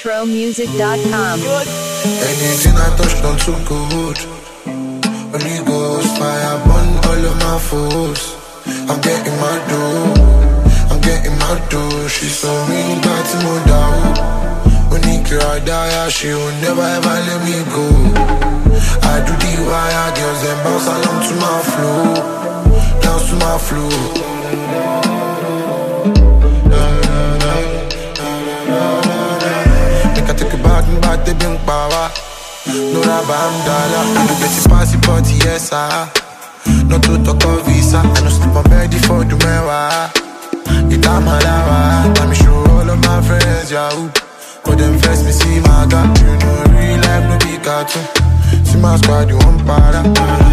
electromusic.com. Anything I touch don't too good. Holy Ghost fire burn all of my foes. I'm getting my dough. She's so mean, but no doubt. When he cry, die, she will never ever let me go. I do the wire, girls and bounce along to my flow, dance to my flow. Make I take a back and back the big power. No rubber, I'm dollar. I do get it passy party, yes, sir. Not to talk of visa. I no sleep on bed for the mewa. It's a malawa. Let me show all of my friends, yahoo. But them first me see my God. You know real life no be cartoon. See my squad, you want para.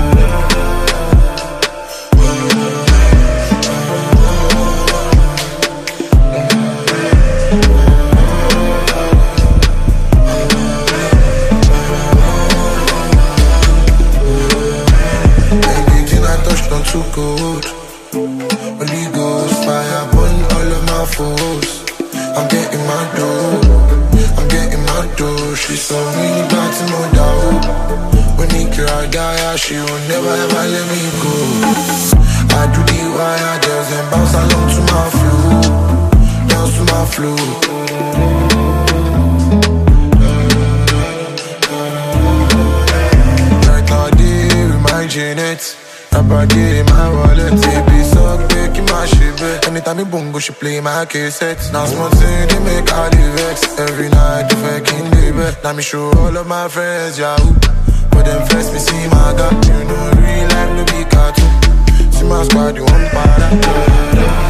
Anything I touch don't too good. Holy Ghost fire burn all of my foes. I'm getting my dough. She's so really bad to no doubt. When he cry, die, she will never ever let me go. I do the wire, girls and bounce along to my flow, dance to my flow. Right now, day with my Janet. Rapper day in my wallet. Baby, suck, back in my shit. Anytime me bongo, she play my cassette. Now small thing, they make all the vex. Every night, the fucking day bed. Now me show all of my friends, yahoo. But them first me see my God. You know real life no be cartoon. See my squad, you want para.